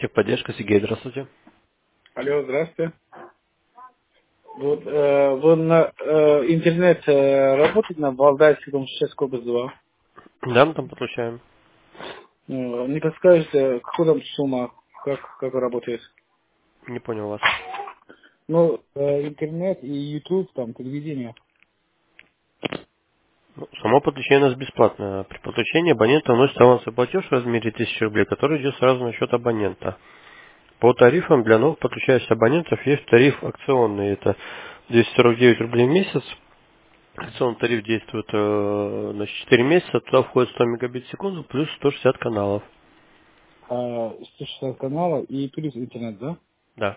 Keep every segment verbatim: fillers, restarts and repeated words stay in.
Техподдержка, Сергей, здравствуйте. Алло, здравствуйте. Вот, э, вы на э, интернет э, работаете на Валдайский дом шесть корпус два? Да, мы там подключаем. Э, не подскажете, какая там сумма, как, как работает? Не понял вас. Ну, э, интернет и YouTube, там, телевидение. Ну, само подключение у нас бесплатное. При подключении абонента вносит авансовый платеж в размере тысячи рублей, который идет сразу на счет абонента. По тарифам для новых подключающихся абонентов есть тариф акционный. Это двести сорок девять рублей в месяц. Акционный тариф действует э, на четыре месяца. Туда входит сто мегабит в секунду плюс сто шестьдесят каналов. А, сто шестьдесят каналов и плюс интернет, да? Да,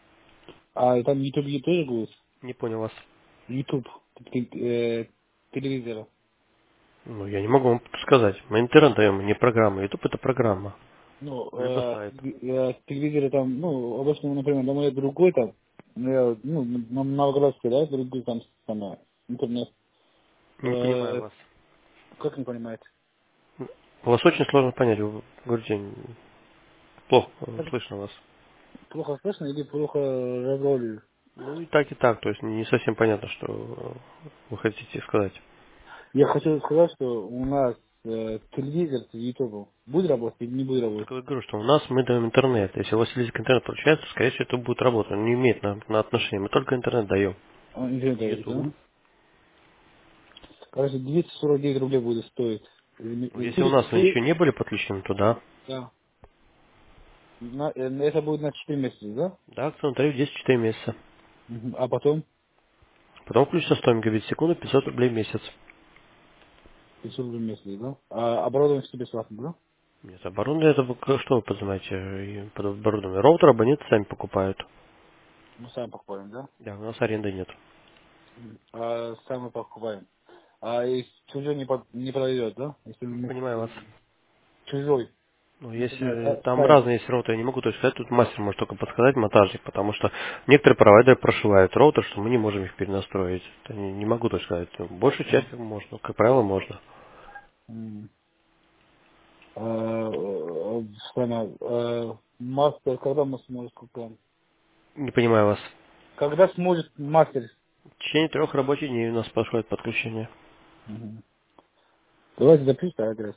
А там YouTube тоже будет? не понял вас. YouTube, те- э, телевизора. Ну, я не могу вам сказать. Мы интернет даем, не программа. YouTube это программа. Ну, Либо э, сайт. э, телевизоры там, ну, обычно, например, домой другой там, ну, я, ну, на Новоградске, да, другой там, там, интернет. Не понимаю Э, вас. как не понимаете? Вас очень сложно понять. Вы говорите, м, плохо э, Как- слышно вас. Плохо слышно или плохо разговариваю? Ну и так, и так. То есть не совсем понятно, что э, вы хотите сказать. Я хочу сказать, что у нас э, телевизор с YouTube будет работать или не будет Так работать? я говорю, что у нас мы даем интернет. Если у вас есть интернет получается, то, скорее всего, это будет работать. Он не имеет на, на отношение. Мы только интернет даем. А, интернет И говорит, YouTube. да? Короче, двести сорок девять рублей будет стоить. Или- Ну, или если у Плюс, нас вы плюс- еще не были подключены, то да. да. На- э, это будет на четыре месяца, да? Да, акционный тариф десять четыре месяца. Мгм. А потом Потом включится сто мегабит в секунду, пятьсот рублей в месяц. пятьсот рублей в месяц, да? А оборудование все бесплатно, да? Нет, оборудование это вы к- что вы поднимаете э, под оборудование? Роутер абоненты сами покупают. Мы сами покупаем, да? Да, у нас аренды нет. Мгм. А сами покупаем. А если чужой не, под- не продает, да? Если Не мы- понимаю вас. чужой, Ну, например, если са- там сайт. разные есть роутеры, я не могу точно сказать, тут мастер может только подсказать, монтажник, потому что некоторые провайдеры прошивают роутер, что мы не можем их перенастроить. Это не, не могу точно сказать. Ну, большую часть как можно, как правило, можно. М. Э, э, страна, э, мастер, когда мы сможем купить? Не понимаю вас. Когда сможет мастер? В течение трех рабочих дней у нас происходит подключение. Мгм. Давайте запишите адрес.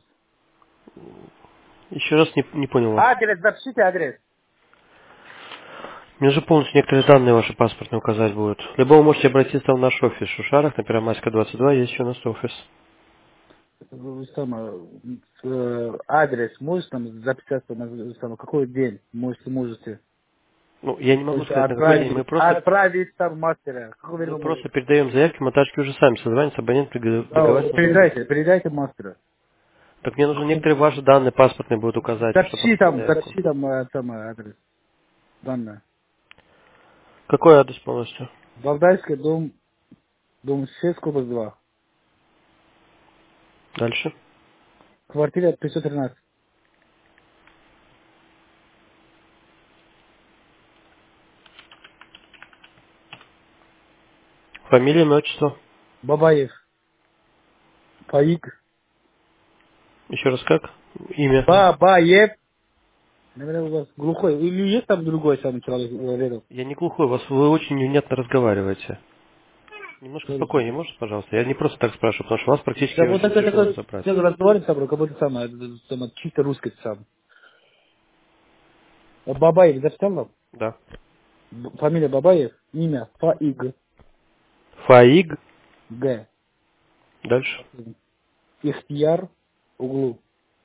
Еще раз не, не понял вас. Адрес, запишите адрес. Мне же полностью некоторые данные ваши паспортные указать будут. Либо вы можете обратиться в наш офис в Шушарах, на Первомайская двадцать два, есть еще у нас офис. Вы самое, э, адрес можете там записаться на самое, какой день можете, можете. Ну, я не То могу есть сказать, на какой день. Мы отправить, просто отправить там мастера. Какое мы время может? просто передаем заявки, монтажки уже сами созваниваются, абонент Да, договаривается. передайте, передайте мастера. Так мне нужно некоторые ваши данные паспортные будут указать, чтобы Запиши подать там, заявку. запиши там э, самое адрес, данное. Какой адрес полностью? Валдайский дом, дом шесть, корпус два. Дальше. Квартира пятьсот тринадцать. Фамилия, имя, отчество. Бабаев. Фаик. Еще раз как? Имя. Бабаев. Наверное, у вас глухой. Или есть там другой самый человек э, рядом? Я не глухой, вас вы очень невнятно разговариваете. Немножко Sorry. спокойнее, можете, пожалуйста? Я не просто так спрашиваю, потому что вас практически Да вот очень такой, тяжело такой, разобрать. все разговаривает с тобой, как будто самое, э, самое, чисто русский сам. Бабаев, записал вам? Да. Б- Фамилия Бабаев, имя Фаиг. Фаиг. Г. Дальше. Ихтияр, углу.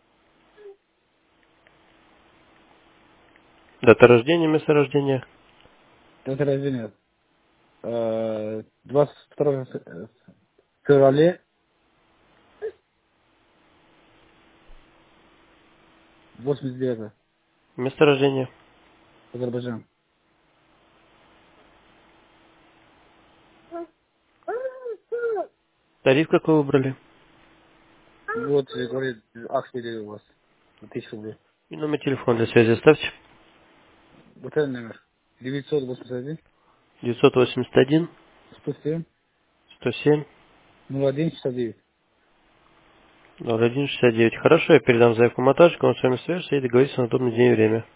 Дата рождения, место рождения. Это рождение. Э, двадцать второго февраля восемьдесят девятого. Место рождения. Азербайджан. Тариф какой выбрали? Вот, э, говорит, акции у вас. Тысяча рублей. И номер телефона для связи оставьте. Вот этот номер. девятьсот восемьдесят один девятьсот восемьдесят один сто семь сто семь ноль один шестьдесят девять. ноль один шестьдесят девять. Хорошо, я передам заявку монтажнику, он с вами свяжется и договорится на удобный день и время.